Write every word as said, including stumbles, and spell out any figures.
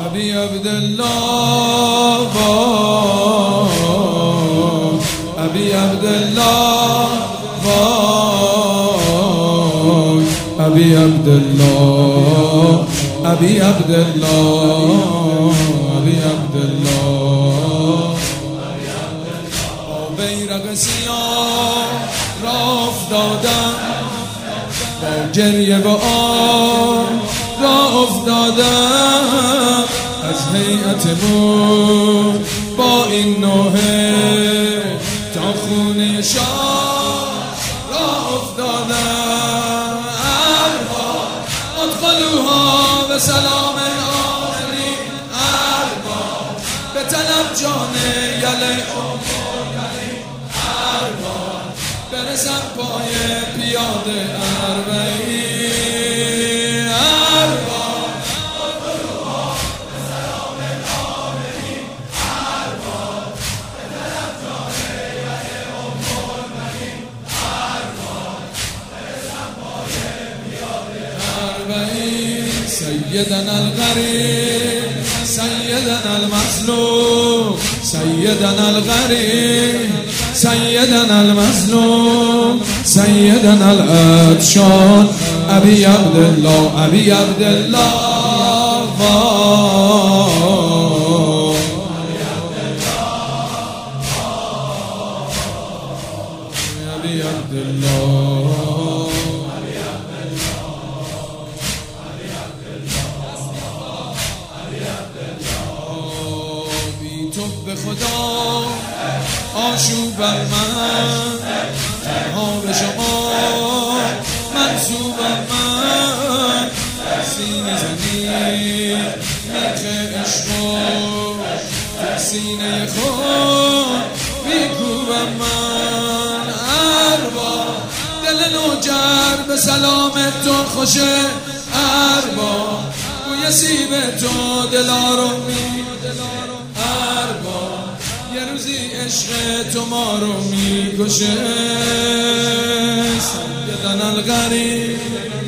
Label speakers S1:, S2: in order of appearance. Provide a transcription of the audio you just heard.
S1: ابی عبدالله وای ابی عبدالله وای ابی عبدالله ابی عبدالله ابی عبدالله با بیرق سیاه راه افتادم با گریه و آه راه افتادم از هیئتمون با این نوحه تا خونه شاه راه افتادم اربا ادخلوها به سلام آمنین اربا به طلب جان یله اربا برسم پای پیاده اربعین اربا ادخلوها به سلام آمنین اربا به طلب جان یله آمنین اربا برسم پای پیاده اربعین سیدنا الغریب سیدنا المظلوم سیدنا الغریب سیدنا المظلوم سیدنا العطشان ابی عبدالله ابی عبدالله ابی عبدالله به خدا آشوبم من تنها به شما منصوبم من سینه زنی میخ عشق تو سینه خود میکوبم من اربا دل نوجر به سلام تو خوشه اربا بوی سیب تو دلارومی اربا یه روزی عشق تو ما رو میکشه سیدنا الغریب